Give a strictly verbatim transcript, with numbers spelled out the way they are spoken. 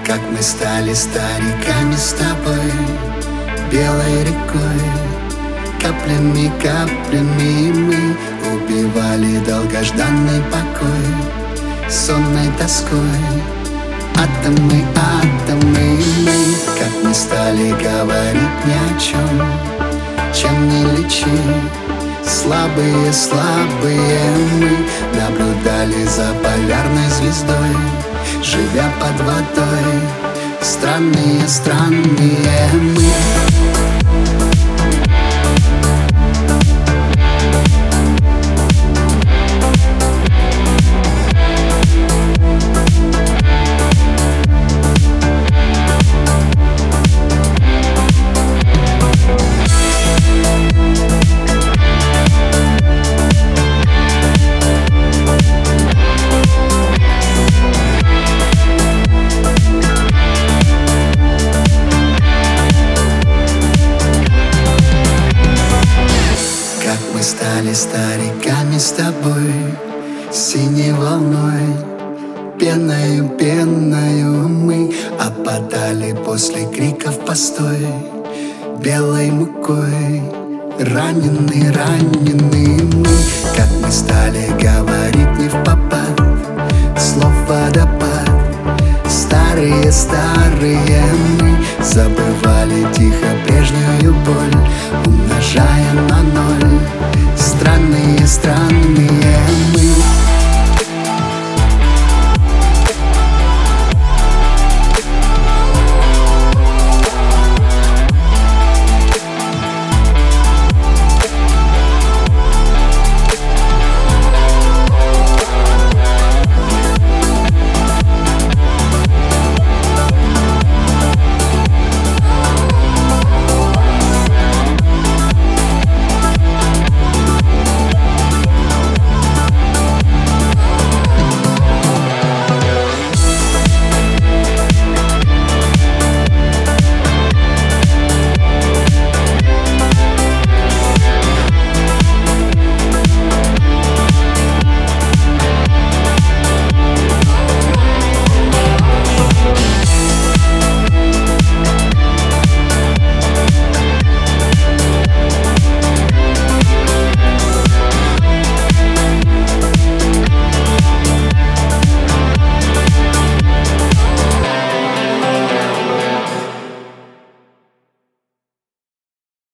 Как мы стали стариками с тобой, белой рекой, каплями, каплями мы убивали долгожданный покой сонной тоской. Атомы, атомы мы, как мы стали говорить ни о чем, чем не лечи. Слабые, слабые мы наблюдали за полярной звездой, живя под водой. Странные, странные мы. Мы стали стариками с тобой, синей волной, пеною, пеною мы опадали после криков постой, белой мукой, ранены, ранены мы. Как мы стали говорить не впопад, слов водопад. Старые, старые мы забывали тихо прежнюю боль, умножая на ноль. Странные, странные